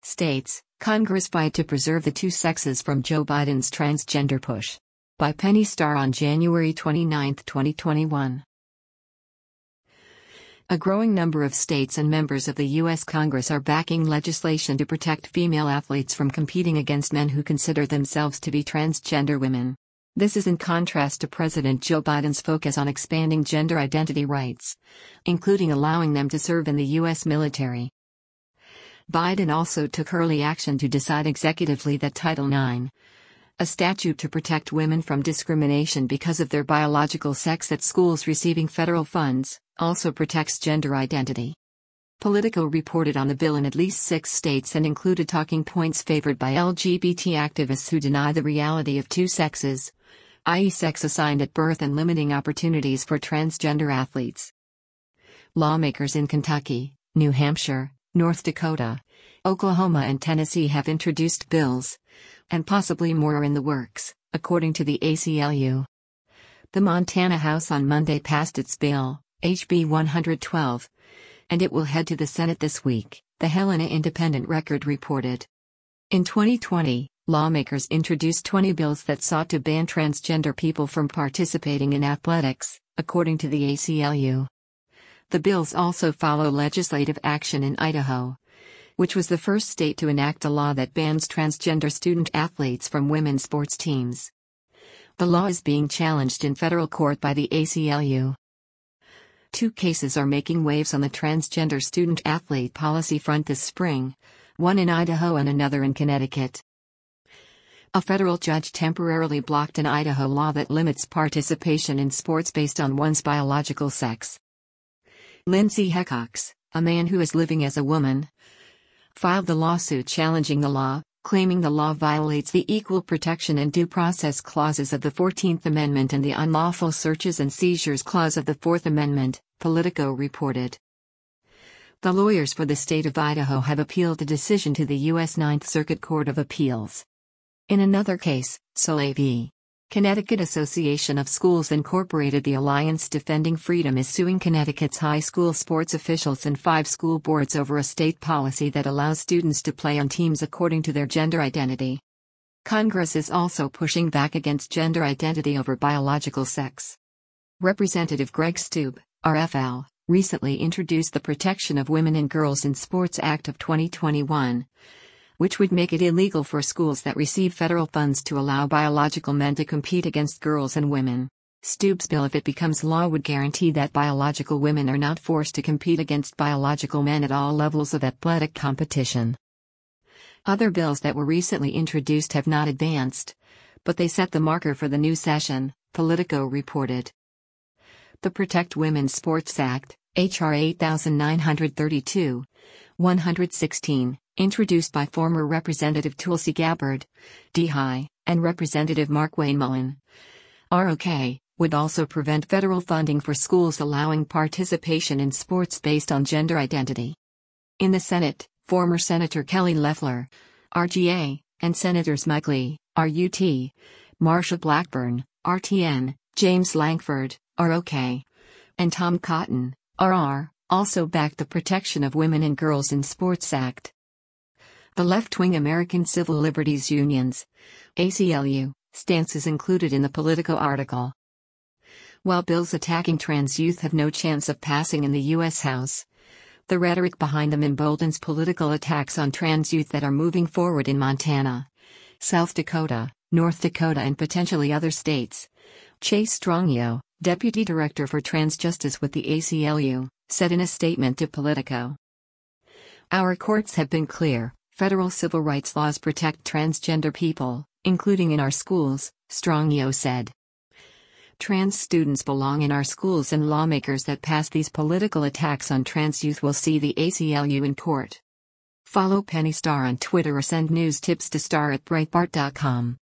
States, Congress fight to preserve the two sexes from Joe Biden's transgender push. By Penny Starr on January 29, 2021. A growing number of states and members of the U.S. Congress are backing legislation to protect female athletes from competing against men who consider themselves to be transgender women. This is in contrast to President Joe Biden's focus on expanding gender identity rights, including allowing them to serve in the U.S. military. Biden also took early action to decide executively that Title IX, a statute to protect women from discrimination because of their biological sex at schools receiving federal funds, also protects gender identity. Politico reported on the bill in at least 6 states and included talking points favored by LGBT activists who deny the reality of two sexes, i.e., sex assigned at birth, and limiting opportunities for transgender athletes. Lawmakers in Kentucky, New Hampshire, North Dakota, Oklahoma, and Tennessee have introduced bills, and possibly more are in the works, according to the ACLU. The Montana House on Monday passed its bill, HB 112, and it will head to the Senate this week, the Helena Independent Record reported. In 2020, lawmakers introduced 20 bills that sought to ban transgender people from participating in athletics, according to the ACLU. The bills also follow legislative action in Idaho, which was the first state to enact a law that bans transgender student athletes from women's sports teams. The law is being challenged in federal court by the ACLU. 2 cases are making waves on the transgender student athlete policy front this spring, one in Idaho and another in Connecticut. A federal judge temporarily blocked an Idaho law that limits participation in sports based on one's biological sex. Lindsay Heckox, a man who is living as a woman, filed the lawsuit challenging the law, claiming the law violates the Equal Protection and Due Process Clauses of the 14th Amendment and the Unlawful Searches and Seizures Clause of the 4th Amendment, Politico reported. The lawyers for the state of Idaho have appealed the decision to the U.S. Ninth Circuit Court of Appeals. In another case, Soleil v. Connecticut Association of Schools Incorporated, the Alliance Defending Freedom is suing Connecticut's high school sports officials and 5 school boards over a state policy that allows students to play on teams according to their gender identity. Congress is also pushing back against gender identity over biological sex. Representative Greg Steube, RFL, recently introduced the Protection of Women and Girls in Sports Act of 2021, which would make it illegal for schools that receive federal funds to allow biological men to compete against girls and women. Steube's bill, if it becomes law, would guarantee that biological women are not forced to compete against biological men at all levels of athletic competition. Other bills that were recently introduced have not advanced, but they set the marker for the new session, Politico reported. The Protect Women's Sports Act, H.R. 8932, 116, introduced by former Representative Tulsi Gabbard, D-High, and Representative Markwayne Mullin, ROK, would also prevent federal funding for schools allowing participation in sports based on gender identity. In the Senate, former Senator Kelly Loeffler, RGA, and Senators Mike Lee, RUT, Marsha Blackburn, RTN, James Lankford, ROK, and Tom Cotton, RR, also backed the Protection of Women and Girls in Sports Act. The left-wing American Civil Liberties Unions, ACLU, stance is included in the Politico article. While bills attacking trans youth have no chance of passing in the U.S. House, the rhetoric behind them emboldens political attacks on trans youth that are moving forward in Montana, South Dakota, North Dakota, and potentially other states. Chase Strongyo, Deputy Director for Trans Justice with the ACLU, said in a statement to Politico. Our courts have been clear. Federal civil rights laws protect transgender people, including in our schools, Strongyo said. Trans students belong in our schools, and lawmakers that pass these political attacks on trans youth will see the ACLU in court. Follow Penny Starr on Twitter or send news tips to star@breitbart.com.